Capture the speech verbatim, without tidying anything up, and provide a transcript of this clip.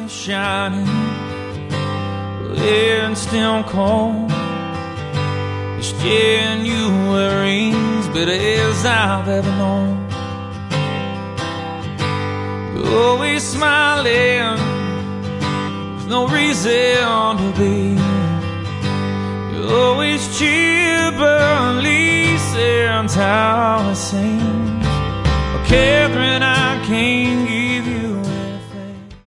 is shining, laying still cold. As January's bitter as I've ever known. You're always smiling, there's no reason to be. You're always cheerful, at least that's how it seems. Okay.